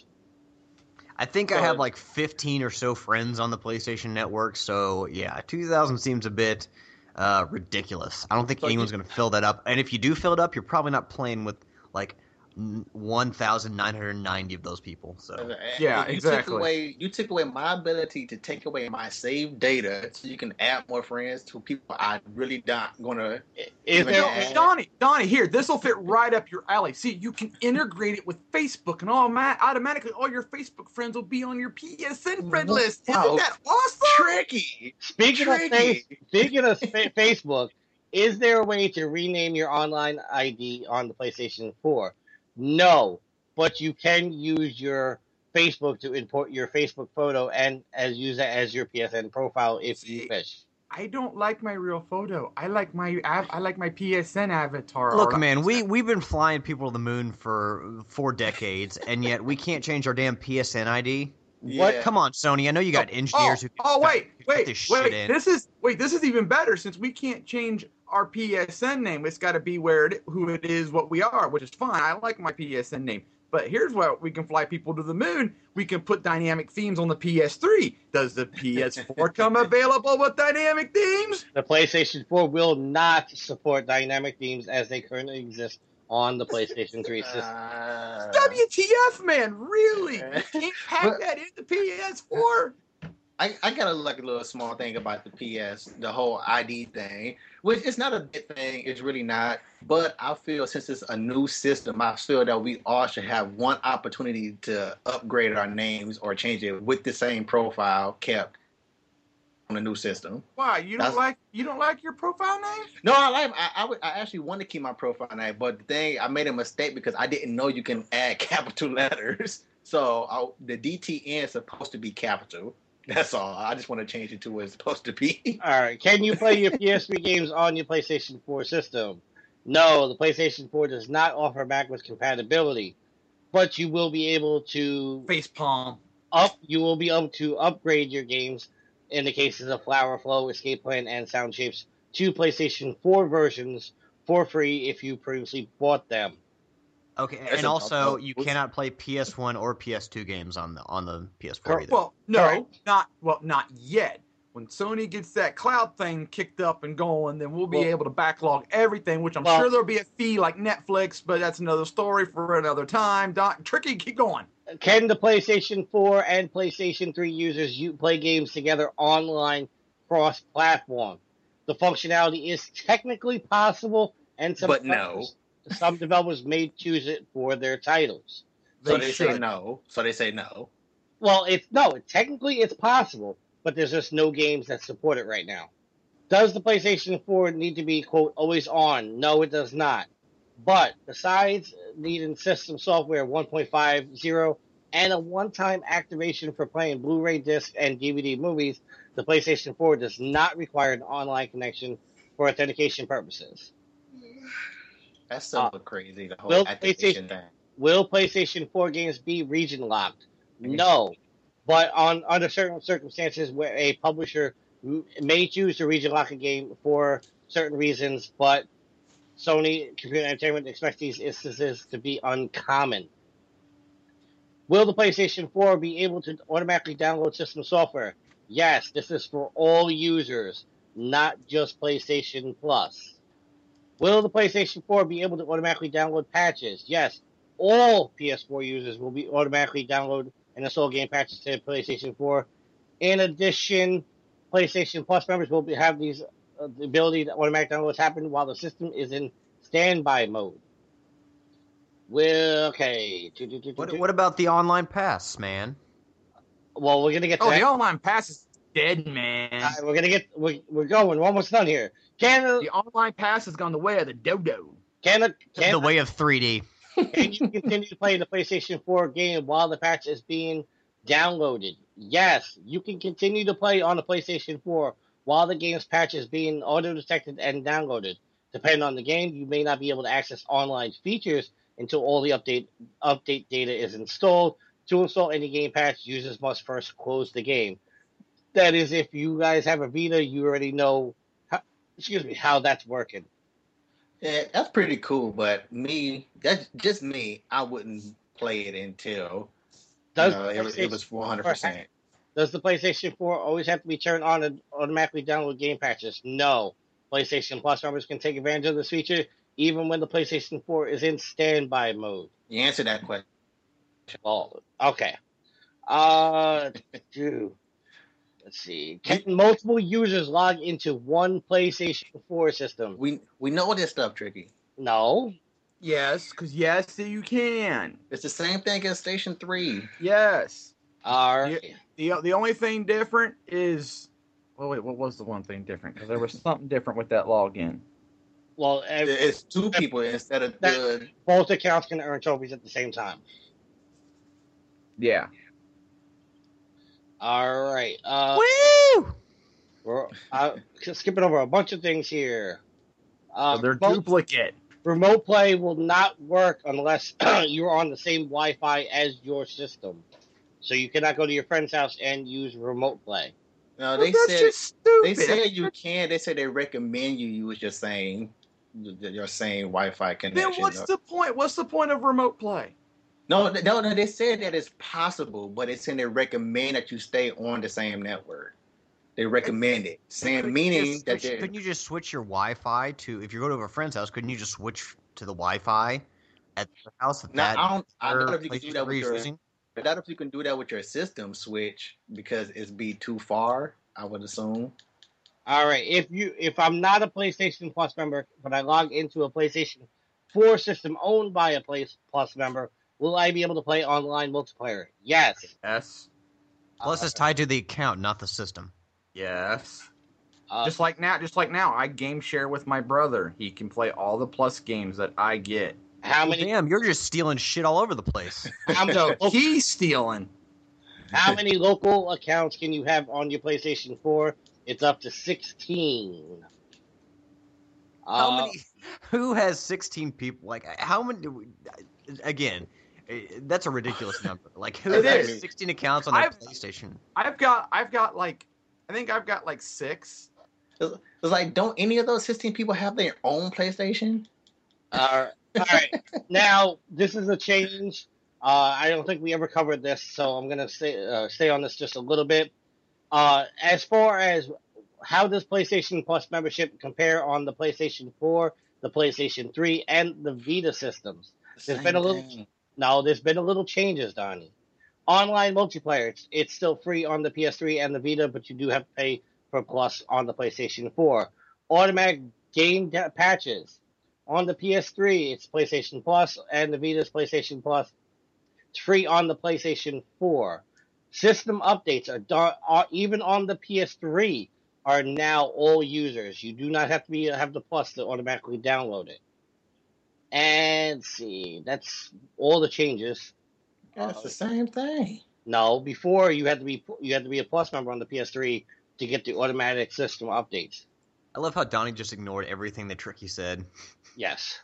I think I So- have like fifteen or so friends on the PlayStation Network, so yeah, two thousand seems a bit uh, ridiculous. I don't think So anyone's you- going to fill that up. And if you do fill it up, you're probably not playing with like one thousand nine hundred ninety of those people. So Yeah, you exactly. Took away, you took away my ability to take away my saved data, so you can add more friends to people I really not gonna. Is Even there, though- Donnie, Donnie, here, this will fit right up your alley. See, you can integrate it with Facebook, and all ma- automatically all your Facebook friends will be on your P S N friend list. Isn't Wow. that awesome? Tricky. Speaking of, Tricky. face, speaking of fa- Facebook, is there a way to rename your online I D on the PlayStation four? No, but you can use your Facebook to import your Facebook photo and as use that as your P S N profile if you See, wish. I don't like my real photo. I like my av- I like my P S N avatar. look, Or- man, we we've been flying people to the moon for four decades, and yet we can't change our damn P S N I D. Yeah. Come on, Sony. I know you got engineers oh, who can oh wait, who put wait, this wait. shit in. This is wait. This is even better since we can't change our P S N name. It's got to be where it, who it is, what we are, which is fine. I like my P S N name. But here's what we can fly people to the moon. We can put dynamic themes on the P S three. Does the P S four come available with dynamic themes? The PlayStation four will not support dynamic themes as they currently exist on the PlayStation three system. Uh, W T F, man? Really? You can't pack But- that into P S four? I, I got a like a little small thing about the P S, the whole I D thing, which it's not a big thing. It's really not. But I feel since it's a new system, I feel that we all should have one opportunity to upgrade our names or change it with the same profile kept on the new system. Why? You don't That's- like you don't like your profile name? No, I like. I, I, would, I actually want to keep my profile name, but the thing I made a mistake because I didn't know you can add capital letters. So I, the D T N is supposed to be capital. That's all. I just want to change it to what it's supposed to be. All right. Can you play your P S three games on your PlayStation four system? No, the PlayStation four does not offer backwards compatibility, but you will be able to Face palm. up. You will be able to upgrade your games in the cases of Flower Flow, Escape Plan, and Sound Shapes to PlayStation four versions for free if you previously bought them. Okay, That's and a- also oh, you what's- cannot play P S one or P S two games on the on the P S four either. Well, no, Correct. not well, not yet. When Sony gets that cloud thing kicked up and going, then we'll be Well- able to backlog everything, which I'm Well- sure there'll be a fee like Netflix, but that's another story for another time. Doc, Tricky, keep going. Can the PlayStation four and PlayStation three users you play games together online cross-platform? The functionality is technically possible, and some But no. developers- some developers may choose it for their titles. So They they say should. no. So they say no. Well, it's no, technically it's possible, but there's just no games that support it right now. Does the PlayStation four need to be, quote, always on? No, it does not. But besides needing system software one point five zero and a one-time activation for playing Blu-ray disc and D V D movies, the PlayStation four does not require an online connection for authentication purposes. That's so Uh, crazy. The whole will activation PlayStation- thing. Will PlayStation four games be region locked? No, but on under certain circumstances where a publisher m- may choose to region lock a game for certain reasons, but Sony Computer Entertainment expects these instances to be uncommon. Will the PlayStation four be able to automatically download system software? Yes, this is for all users, not just PlayStation Plus. Will the PlayStation four be able to automatically download patches? Yes, all P S four users will be automatically download and install game patches to PlayStation four. In addition, PlayStation Plus members will be, have these uh, the ability to automatic downloads happen while the system is in standby mode. Well, okay. What what about the online pass, man? Well, we're gonna get to Oh, that. the online pass is dead, man. Uh, we're gonna get. We're, we're going. We're almost done here. Can a, The online pass has gone the way of the dodo. can a, can The way of three D. Can you continue to play the PlayStation four game while the patch is being downloaded? Yes, you can continue to play on the PlayStation four while the game's patch is being auto-detected and downloaded. Depending on the game, you may not be able to access online features until all the update update data is installed. To install any game patch, users must first close the game. That is, if you guys have a Vita, you already know, how, excuse me, how that's working. Yeah, that's pretty cool. But me, that's just me. I wouldn't play it until Does you know, it, was- it was one hundred percent. Does the PlayStation four always have to be turned on to automatically download game patches? No. PlayStation Plus members can take advantage of this feature even when the PlayStation four is in standby mode. You answer that question. Oh, okay. Uh, dude. Let's see. Can multiple users log into one PlayStation four system? We we know this stuff, Tricky. No. Yes, because yes, you can. It's the same thing as Station Three. Yes. All right. The the only thing different is, well, wait, what was the one thing different? Because there was something different with that login. Well, ev- It's two people instead of the. both accounts can earn trophies at the same time. Yeah. All right. Uh, Woo! we're uh, skipping over a bunch of things here. Uh, So they're remote, duplicate. remote play will not work unless you're on the same Wi-Fi as your system. So you cannot go to your friend's house and use remote play. No, Well, they that's said just stupid. they said you can. They said they recommend you use your same your same Wi-Fi Then connection. what's the point? What's the point of remote play? No, no, no. They said that it's possible, but it's saying they recommend that you stay on the same network. They recommend it, saying Couldn't you meaning just that switch- they. couldn't you just switch your Wi-Fi to if you go to a friend's house? Couldn't you just switch to the Wi-Fi at the house that Now, that I don't. I don't know their if you can do PlayStation that three with is your. using? I doubt if you can do that with your system switch because it's be too far. I would assume. All right. If you if I'm not a PlayStation Plus member, but I log into a PlayStation four system owned by a Play Plus member, will I be able to play online multiplayer? Yes. Yes. Plus, it's tied to the account, not the system. Yes. Uh, Just like now, just like now, I game share with my brother. He can play all the Plus games that I get. how Well, many damn, you're just stealing shit all over the place. how many, So he's stealing. how many local accounts can you have on your PlayStation four? It's up to sixteen. How Uh, many? Who has sixteen people? Like, how many? Do we, again, eh, that's a ridiculous number. Like, who It has is. sixteen accounts on their I've- PlayStation? I've got, I've got like, I think I've got like six. It's, it's like, don't any of those sixteen people have their own PlayStation? Uh, all right. Now, this is a change. Uh, I don't think we ever covered this, so I'm going to stay, uh, stay on this just a little bit. Uh, as far as how does PlayStation Plus membership compare on the PlayStation four, the PlayStation three, and the Vita systems? There's been a little Same thing. no, there's been a little changes, Donnie. Online multiplayer, it's, it's still free on the P S three and the Vita, but you do have to pay for Plus on the PlayStation four. Automatic game da- patches. On the P S three, it's PlayStation Plus, and the Vita's PlayStation Plus. It's free on the PlayStation four. System updates are, do- are even on the P S three are now all users. You do not have to be have the Plus to automatically download it. And let's see, that's all the changes. Yeah, it's the same thing. No, before you had to be you had to be a Plus member on the P S three to get the automatic system updates. I love how Donnie just ignored everything that Tricky said. Yes.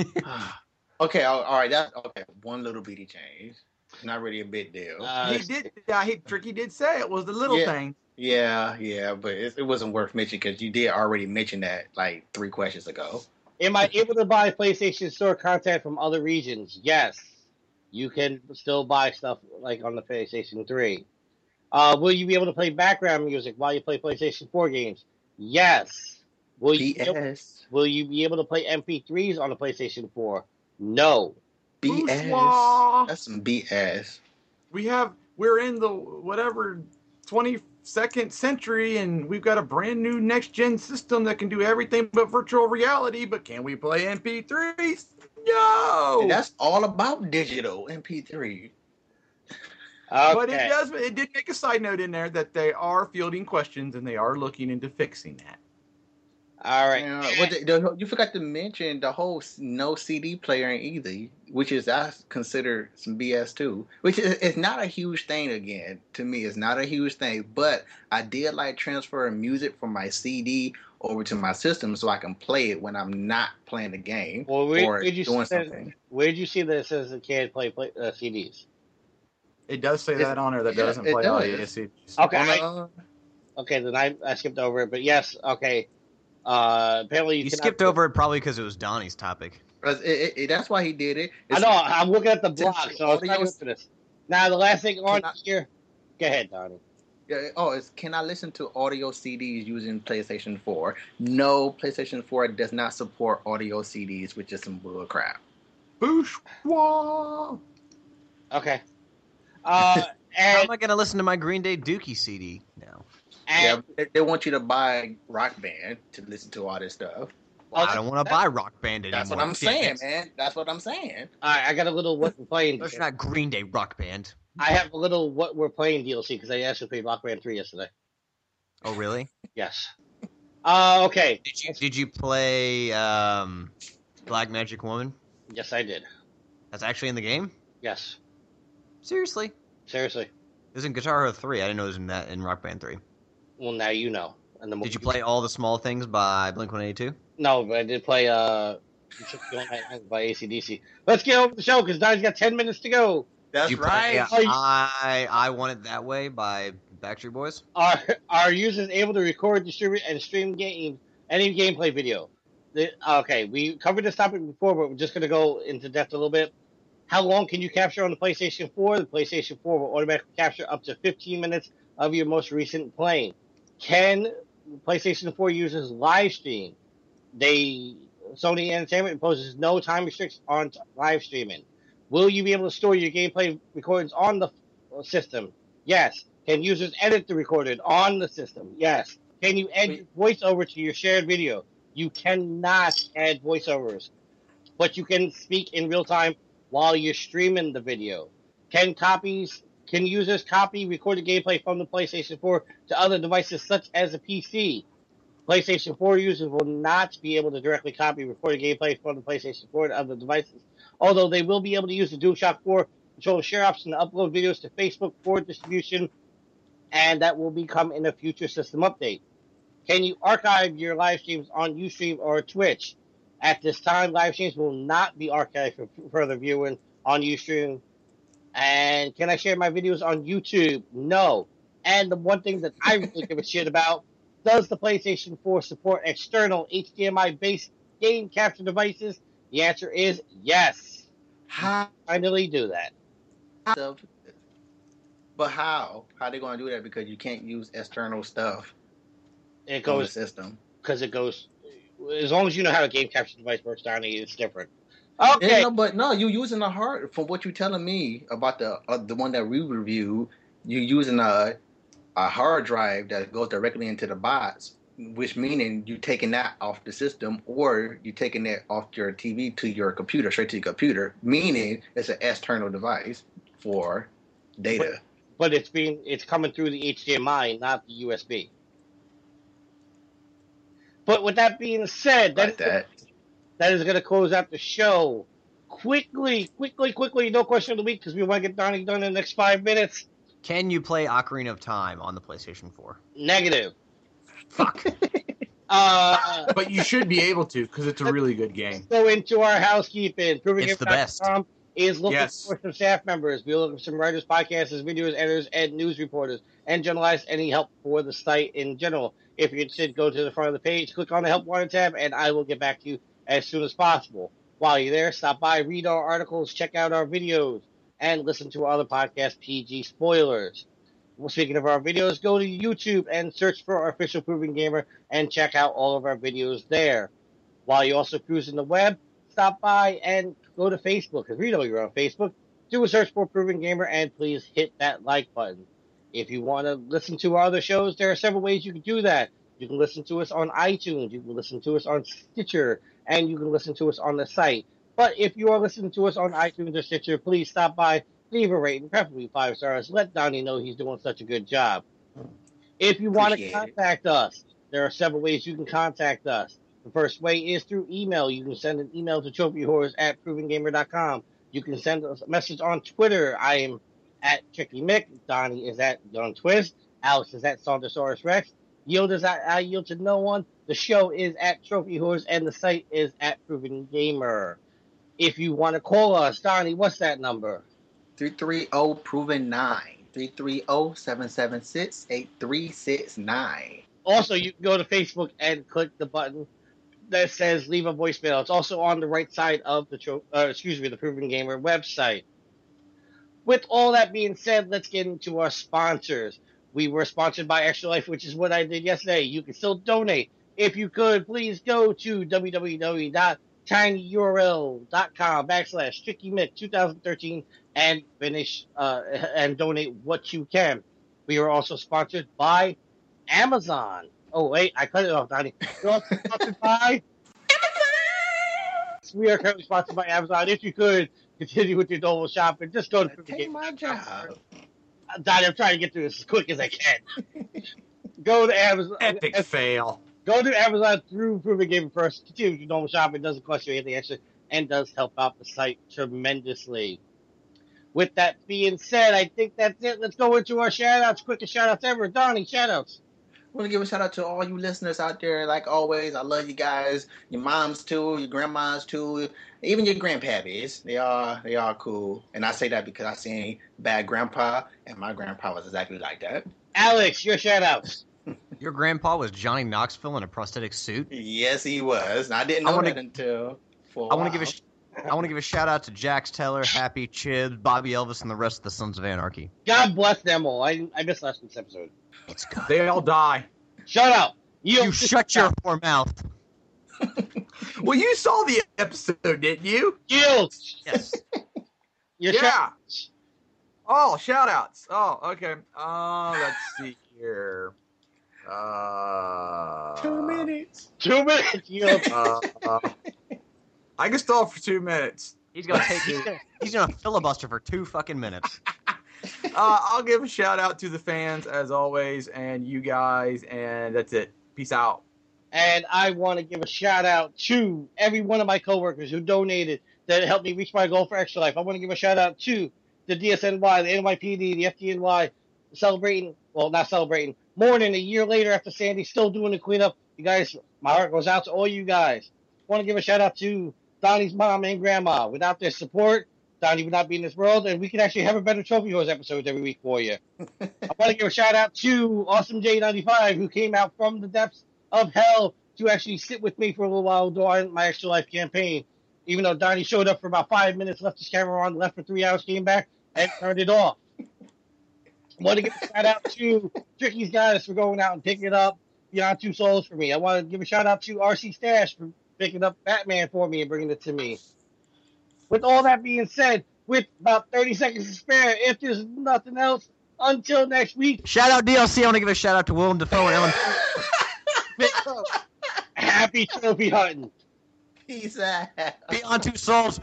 Okay, all, all right. That's okay. One little bitty change. Not really a big deal. Uh, he did, yeah, he Tricky did say it was the little Yeah. thing. yeah, yeah, but it, it wasn't worth mentioning because you did already mention that like three questions ago. Am I able to buy PlayStation Store content from other regions? Yes. You can still buy stuff like on the PlayStation three. Uh, will you be able to play background music while you play PlayStation four games? Yes. Will you, B S. will you be able to play M P threes on the PlayStation four? No. B S. Bourgeois. That's some B S. We have, we're in the whatever twenty-second century, and we've got a brand new next gen system that can do everything but virtual reality. But can we play M P threes? No. And that's all about digital M P three. Okay. But it does. It did make a side note in there that they are fielding questions and they are looking into fixing that. All right. Yeah, what the, the, you forgot to mention the whole s- no C D player in either, which is I consider some B S too. Which is it's not a huge thing again to me. It's not a huge thing, but I did like transferring music from my C D over to my system so I can play it when I'm not playing the game Well, where, or where'd you doing see, something. where'd you see that it says it can't play, play uh, C Ds? It does say It's- that on there that yeah, doesn't it play does. audio. C Ds. Okay. On, I- uh, Okay, then I, I skipped over it. But yes, okay. Uh, apparently you, You cannot- skipped over it probably because it was Donnie's topic. it, it, it, that's why he did it. I It's- know. I'm looking at the It's block, so I was trying to audio- look for this. Now, the last thing on Can I- here. Go ahead, Donnie. Yeah, oh, it's can I listen to audio C Ds using PlayStation four? No, PlayStation four does not support audio C Ds, which is some bull crap. Bourgeois. Okay. Uh, How and, am I going to listen to my Green Day Dookie C D now? Yeah, and they, they want you to buy Rock Band to listen to all this stuff. Oh, I don't want to buy Rock Band anymore. That's what I'm damn saying, it. man. That's what I'm saying. all right, I got a little what we're playing. That's not Green Day Rock Band. I have a little what we're playing D L C because I actually played Rock Band three yesterday. Oh, really? Yes. Uh, okay. Did you Did you play um, Black Magic Woman? Yes, I did. That's actually in the game? Yes. Seriously? Seriously. It was in Guitar Hero three. I didn't know it was in that in Rock Band three. Well, now you know. And the more Did you play All the Small Things by Blink one eighty-two? No, but I did play uh, You Shook Me All Night Long by A C D C. Let's get over the show because Donnie's got ten minutes to go. That's Did you play right. uh, Oh, you- I I Want It That Way by Backstreet Boys? Are are users able to record, distribute, and stream game any gameplay video? The, okay, we covered this topic before, but we're just going to go into depth a little bit. How long can you capture on the PlayStation four? The PlayStation four will automatically capture up to fifteen minutes of your most recent playing. Can PlayStation four users live stream? They Sony Entertainment imposes no time restrictions on t- live streaming. Will you be able to store your gameplay recordings on the f- system? Yes. Can users edit the recorded on the system? Yes. Can you add voiceover to your shared video? You cannot add voiceovers, but you can speak in real time while you're streaming the video. Can copies can users copy recorded gameplay from the PlayStation four to other devices such as a P C? PlayStation four users will not be able to directly copy recorded gameplay from the PlayStation four to other devices, although they will be able to use the DualShock four controller share option to upload videos to Facebook for distribution, and that will become in a future system update. Can you archive your live streams on Ustream or Twitch? At this time, live streams will not be archived for further viewing on Ustream. And can I share my videos on YouTube? No. And the one thing that I really give a shit about, does the PlayStation four support external H D M I-based game capture devices? The answer is yes. How? Finally do that. But how? How are they going to do that? Because you can't use external stuff It on the goes system. because it goes. As long as you know how a game capture device works, Donnie, it's different. Yeah, Okay. no, but no, you using the hard. From what you're telling me about the uh, the one that we reviewed, you using a a hard drive that goes directly into the box, which meaning you taking that off the system, or you taking it off your T V to your computer, straight to your computer, meaning it's an external device for data. But it's being it's coming through the H D M I, not the U S B. But with that being said, Like that, that. that is going to close out the show. Quickly, quickly, quickly, no question of the week because we want to get Donnie done in the next five minutes. Can you play Ocarina of Time on the PlayStation four? Negative. Fuck. Uh, But you should be able to because it's a really good game. go into our housekeeping. It's the best. ProvingGame dot com is looking Yes. for some staff members. We're looking for some writers, podcasters, videos, editors, and news reporters, and generalize any help for the site in general. If you're interested, go to the front of the page, click on the Help Wanted tab, and I will get back to you as soon as possible. While you're there, stop by, read our articles, check out our videos, and listen to our other podcast, P G Spoilers. Well, speaking of our videos, go to YouTube and search for our official Proving Gamer and check out all of our videos there. While you're also cruising the web, stop by and go to Facebook, because we know you're on Facebook. Do a search for Proving Gamer, and please hit that like button. If you want to listen to our other shows, there are several ways you can do that. You can listen to us on iTunes, you can listen to us on Stitcher, and you can listen to us on the site. But if you are listening to us on iTunes or Stitcher, please stop by, leave a rating, preferably five stars. Let Donnie know he's doing such a good job. If you want to Appreciate it. contact us, there are several ways you can contact us. The first way is through email. You can send an email to trophyhorrors at proving gamer dot com. You can send us a message on Twitter. I am at Tricky Mick. Donnie is at Young Twist. Alex is at Saundersaurus Rex. Yield is at I Yield to No One. The show is at Trophy Horrors, and the site is at Proven Gamer. If you want to call us, Donnie, what's that number? three three zero proven nine. three three zero, seven seven six, eight three six nine. Also, you can go to Facebook and click the button that says leave a voicemail. It's also on the right side of the tro- uh, excuse me, the Proven Gamer website. With all that being said, let's get into our sponsors. We were sponsored by Extra Life, which is what I did yesterday. You can still donate. If you could, please go to w w w dot tinyurl dot com backslash Tricky Mick twenty thirteen and finish uh, and donate what you can. We are also sponsored by Amazon. Oh, wait, I cut it off, Donnie. We're also sponsored by Amazon. We are currently sponsored by Amazon. If you could continue with your normal shopping, just go to Take my job. Donnie, I'm trying to get through this as quick as I can. Go to Amazon. Epic fail. Go to Amazon through Proven Gamer first. Continue with your normal shopping. It doesn't cost you anything extra and does help out the site tremendously. With that being said, I think that's it. Let's go into our shout-outs. Quickest shout-outs ever. Donnie, shout-outs. I want to give a shout out to all you listeners out there. Like always, I love you guys. Your moms too, your grandmas too, even your grandpappies. They are they are cool. And I say that because I seen Bad Grandpa, and my grandpa was exactly like that. Alex, your shout-outs. Your grandpa was Johnny Knoxville in a prosthetic suit. Yes, he was. And I didn't I know wanna- that until for a I want to while. give a sh- I want to give a shout out to Jax Teller, Happy Chibs, Bobby Elvis, and the rest of the Sons of Anarchy. God bless them all. I I missed last week's episode. It's good. They all die. Shut up. You, You shut your whore mouth. Well, you saw the episode, didn't you? You. Yes. You're Yeah. Oh, shout outs. Oh, okay. Uh, let's see here. Uh, Two minutes. Two minutes. You. Uh, uh, I can stall for two minutes. He's gonna take. He's gonna, he's gonna filibuster for two fucking minutes. Uh, I'll give a shout out to the fans as always, and you guys, and that's it. Peace out. And I want to give a shout out to every one of my coworkers who donated that helped me reach my goal for Extra Life. I want to give a shout out to the D S N Y, the N Y P D, the F D N Y, celebrating, well, not celebrating, more than a year later after Sandy, still doing the cleanup. You guys, my heart goes out to all you guys. I want to give a shout out to Donnie's mom and grandma. Without their support, Donnie would not be in this world, and we could actually have a better Trophy Horse episodes every week for you. I want to give a shout out to Awesome J ninety-five, who came out from the depths of hell to actually sit with me for a little while during my Extra Life campaign. Even though Donnie showed up for about five minutes, left his camera on, left for three hours, came back, and turned it off. I want to give a shout out to Tricky's Goddess for going out and picking it up Beyond Two Souls for me. I want to give a shout out to R C Stash for picking up Batman for me and bringing it to me. With all that being said, with about thirty seconds to spare, if there's nothing else, until next week. Shout out D L C. I want to give a shout out to Willem Dafoe and Ellen. Happy trophy hunting. Peace out. Beyond Two Souls.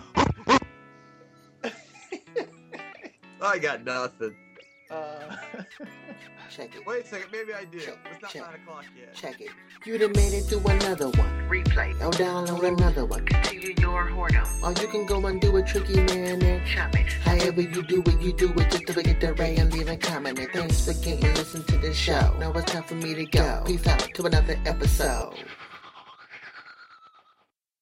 I got nothing. Uh, check it. Wait a second, maybe I do. Check, It's not check. nine o'clock yet. Check it. You done made it to another one. Replay. Or download another one. Continue your whoredom. Or you can go and do a tricky man and chop it. However you do it, you do it. Just to forget the ray and leave a comment. And thanks for getting listen to the show. Now it's time for me to go. Peace out to another episode.